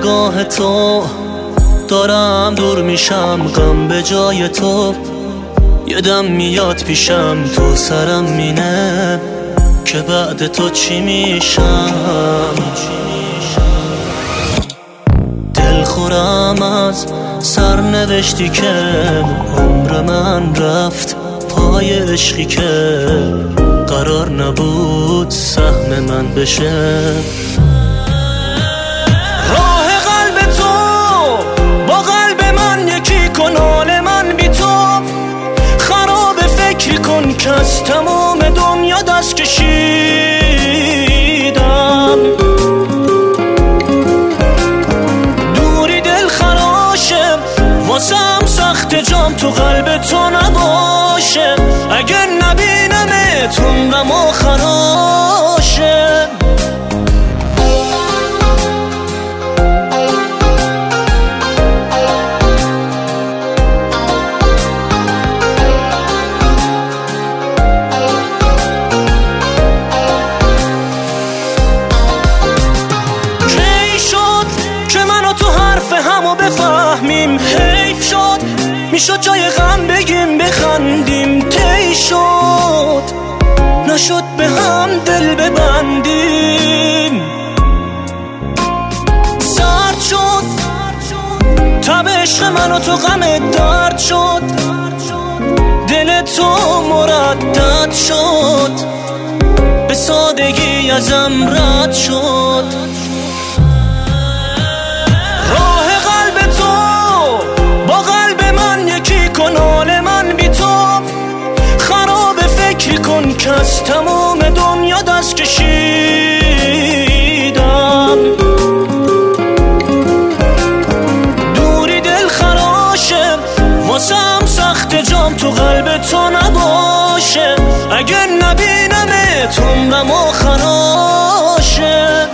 نگاه تو دارم دور میشم، غم به جای تو یه دم میاد پیشم، تو سرم مینه که بعد تو چی میشم. دلخورم از سرنوشتی که عمر من رفت پای عشقی که قرار نبود سهم من بشه. راه قلب تو با قلب من یکی کن، حال من بی تو خراب، فکری کن که از تمام دنیا دست کشیدم. دوری دل خراشه واسم سخت، جام تو قلب تو نباشه، اگر نبینمت عمرم خراشه. همو بفهمیم حیف شد، میشد جای غم بگیم بخندیم، طی شد نشد به هم دل ببندیم. سرد شد تب عشق من و تو غم درد شد، دل تو مردد شد به سادگی ازم رد شد. حال من بی تو خراب، فکری کن که از تمام دنیا دست کشیدم. دوری دل خراشه واسم سخت، جام تو قلب تو نباشه، اگر نبینمت عمرم خراشه.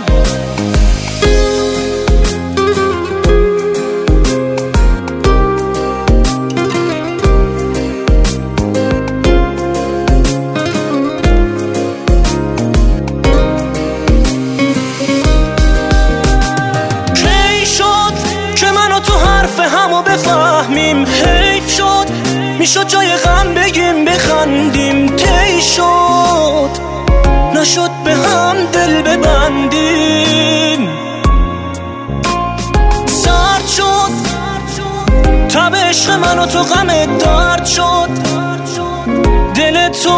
همو بفهمیم حیف شد، میشد جای غم بگیم بخندیم، طی شد نشد به هم دل ببندیم. سرد شد تب عشق من و تو غم درد شد، دل تو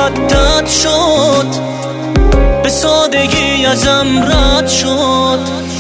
مردد شد به سادگی ازم رد شد.